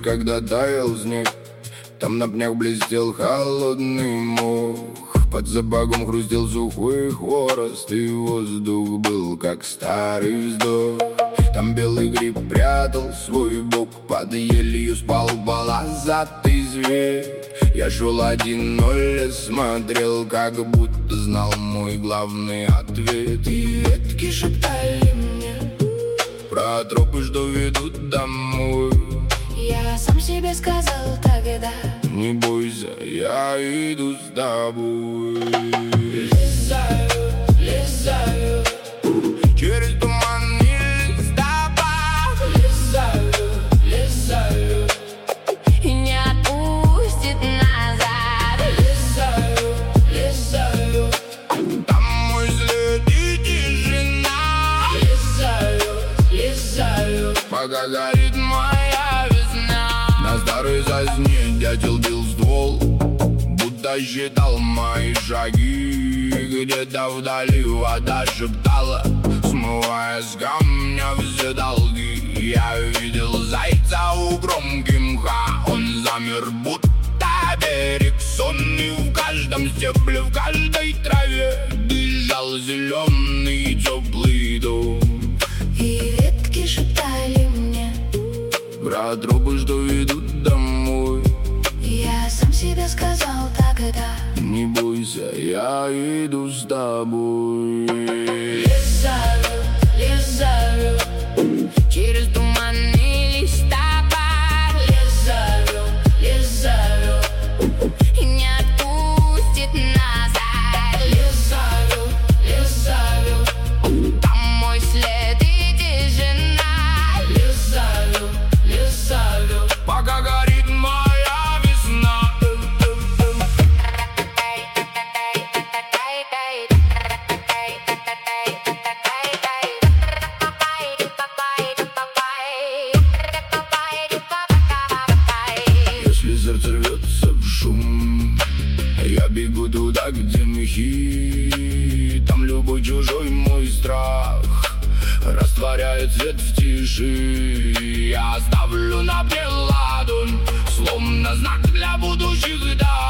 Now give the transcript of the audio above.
когда таял снег. Там на пнях блестел холодный мох, под сапогом хрустел сухой хворост, и воздух был как старый вздох. Там белый гриб прятал свой бок, под елью спал полосатый зверь. Я шел 1-0 и смотрел, как будто знал мой главный ответ. И ветки шептали мне про тропы, что ведут домой. Я сам себе сказал тогда: не бойся, я иду с тобой. Лезаю, лезаю через туманный листопад. Лезаю, лезаю и не отпустит назад. Лезаю, лезаю там мой след и тишина. Лезаю, лезаю пока горит моя весна. На старой сосне дятел бил ствол, будто считал мои шаги. Где-то вдали вода шептала, смывая с камня все долги. Я видел зайца у кромки мха, он замер, будто берег сонный. В каждом стебле, в каждой траве дышал зеленый теплый дом. И ветки шептали мне про тропы, что ведут домой. Я сам себе сказал тогда: не бойся, я иду с тобой. Лезаю, лезаю Через туманный листопад. Лезаю, лезаю И не отпустит назад. Лезаю, лезаю Там мой след и тишина. Лезаю, лезаю пока горит моя весна. Если сердце рвется в шум, я бегу туда, где мехи. Там любой чужой мой страх растворяет свет в тиши. Я оставлю на ладонь, словно знак для будущих дат.